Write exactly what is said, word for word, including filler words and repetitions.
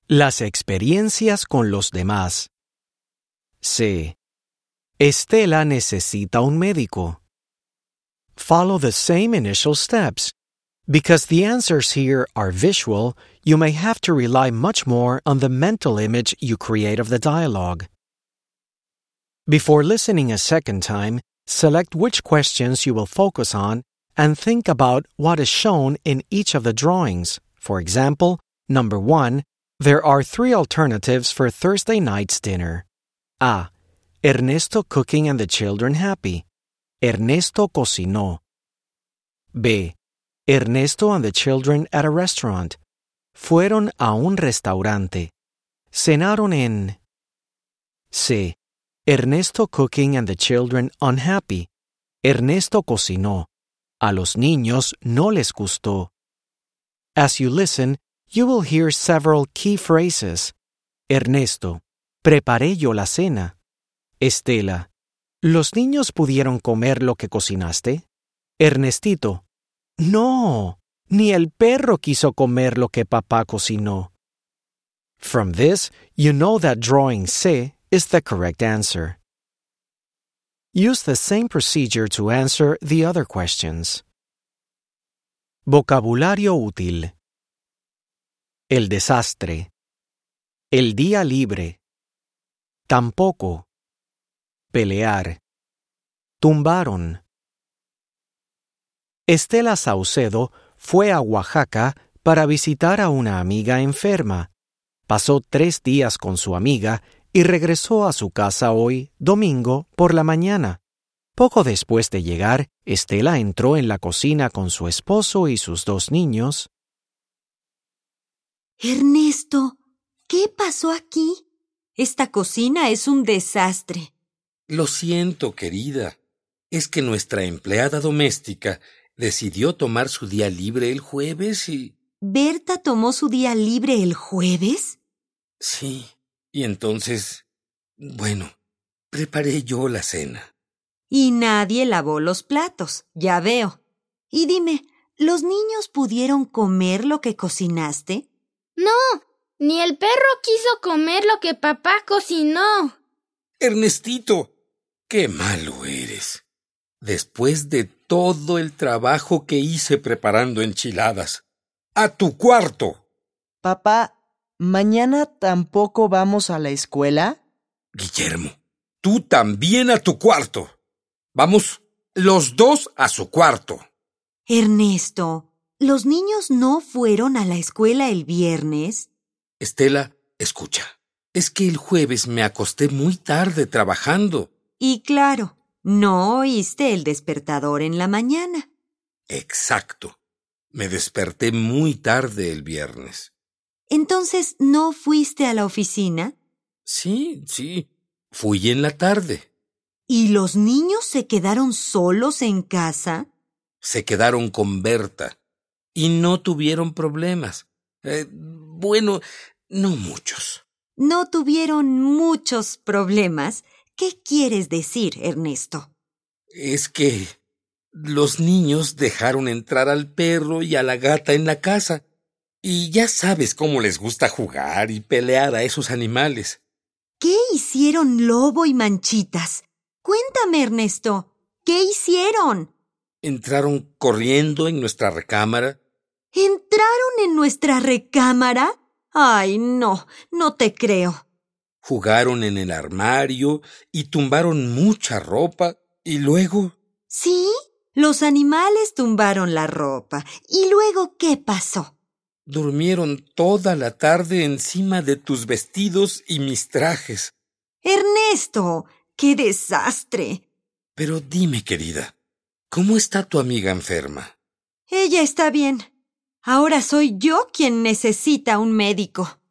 Las experiencias con los demás. C. Estela necesita un médico. Follow the same initial steps. Because the answers here are visual, you may have to rely much more on the mental image you create of the dialogue. Before listening a second time, select which questions you will focus on and think about what is shown in each of the drawings. For example, number one, there are three alternatives for Thursday night's dinner. A. Ernesto cooking and the children happy. Ernesto cocinó. B. Ernesto and the children at a restaurant. Fueron a un restaurante. Cenaron en. C. Ernesto cooking and the children unhappy. Ernesto cocinó. A los niños no les gustó. As you listen, you will hear several key phrases. Ernesto, preparé yo la cena. Estela, ¿los niños pudieron comer lo que cocinaste? Ernestito, no, ni el perro quiso comer lo que papá cocinó. From this, you know that drawing C is the correct answer. Use the same procedure to answer the other questions. Vocabulario útil. El desastre. El día libre. Tampoco. Pelear. Tumbaron. Estela Saucedo fue a Oaxaca para visitar a una amiga enferma. Pasó tres días con su amiga y regresó a su casa hoy, domingo, por la mañana. Poco después de llegar, Estela entró en la cocina con su esposo y sus dos niños. Ernesto, ¿qué pasó aquí? Esta cocina es un desastre. Lo siento, querida. Es que nuestra empleada doméstica decidió tomar su día libre el jueves y... ¿Berta tomó su día libre el jueves? Sí, y entonces... Bueno, preparé yo la cena. Y nadie lavó los platos, ya veo. Y dime, ¿los niños pudieron comer lo que cocinaste? No, ni el perro quiso comer lo que papá cocinó. Ernestito, qué malo eres. Después de todo el trabajo que hice preparando enchiladas. ¡A tu cuarto! Papá, ¿mañana tampoco vamos a la escuela? Guillermo, tú también a tu cuarto. Vamos, los dos a su cuarto. Ernesto, ¿los niños no fueron a la escuela el viernes? Estela, escucha. Es que el jueves me acosté muy tarde trabajando. Y claro, no oíste el despertador en la mañana. Exacto. Me desperté muy tarde el viernes. ¿Entonces no fuiste a la oficina? Sí, sí. Fui en la tarde. ¿Y los niños se quedaron solos en casa? Se quedaron con Berta. Y no tuvieron problemas. Eh, bueno, no muchos. No tuvieron muchos problemas. ¿Qué quieres decir, Ernesto? Es que los niños dejaron entrar al perro y a la gata en la casa. Y ya sabes cómo les gusta jugar y pelear a esos animales. ¿Qué hicieron Lobo y Manchitas? Cuéntame, Ernesto. ¿Qué hicieron? Entraron corriendo en nuestra recámara. ¿Entraron en nuestra recámara? Ay, no, no te creo. Jugaron en el armario y tumbaron mucha ropa y luego... ¿Sí? Los animales tumbaron la ropa. ¿Y luego qué pasó? Durmieron toda la tarde encima de tus vestidos y mis trajes. Ernesto, ¡qué desastre! Pero dime, querida, ¿cómo está tu amiga enferma? Ella está bien. Ahora soy yo quien necesita un médico.